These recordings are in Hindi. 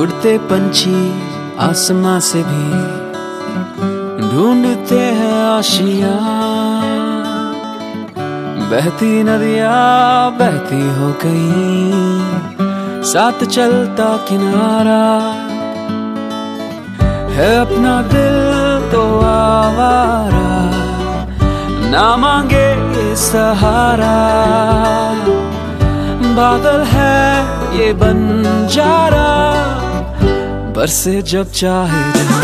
उड़ते पंछी आसमां से भी ढूंढते हैं आशियां, बहती नदियां बहती हो गई, साथ चलता किनारा है अपना दिल तो आवारा, ना मांगे ये सहारा। बादल है ये बंजारा, बरसे जब चाहे जहां।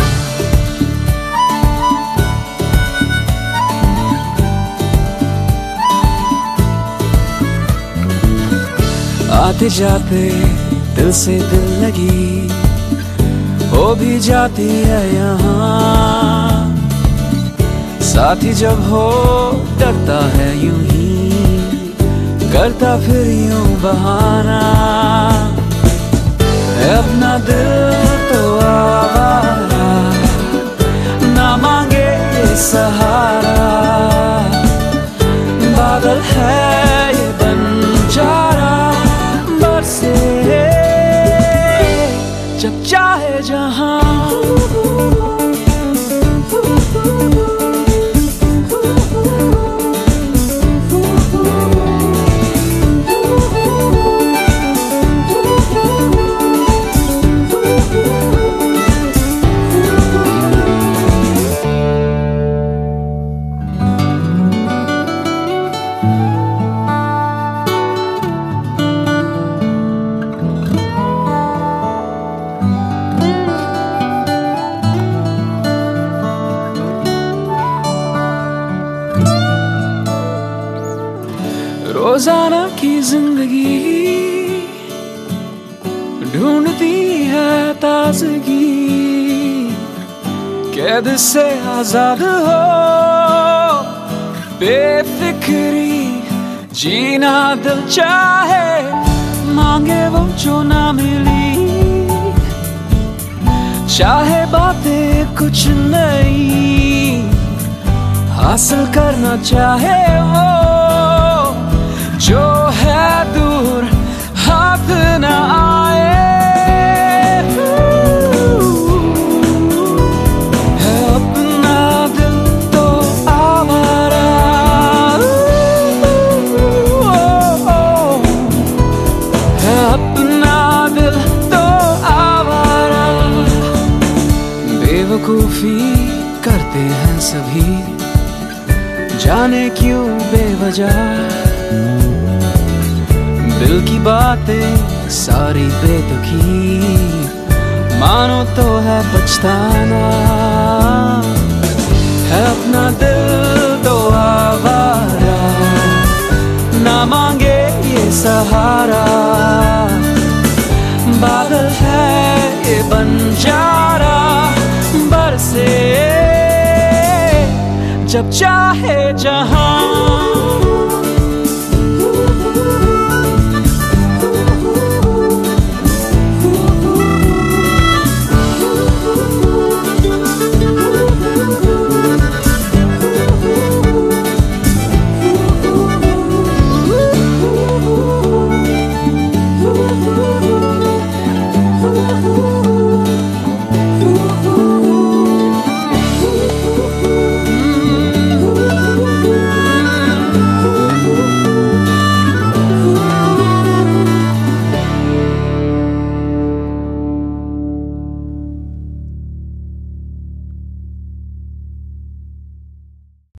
आते जाते दिल से दिल लगी हो भी जाती है यहाँ, साथी जब हो डरता है यूं ही, करता फिर यूं बहाना है अपना दिल तो आवारा, ना मांगे ये सहारा। बादल है ये बंजारा, बरसे जब चाहे जहां। रोजाना की जिंदगी ढूंढती है ताजगी, कैद से आजाद हो बेफिक्री, जीना दिल चाहे मांगे वो जो ना मिली, चाहे बातें कुछ नई हासिल करना चाहे वो जो है दूर हाथ न आए। है अपना दिल तो आवारा, है अपना दिल तो आवारा। बेवकूफी करते हैं सभी, जाने क्यों बेवजह, दिल की बातें सारी बेतुकी, मानो तो है पछताना है अपना दिल तो आवारा, ना मांगे ये सहारा। बादल है ये बंजारा, बरसे जब चाहे जहां।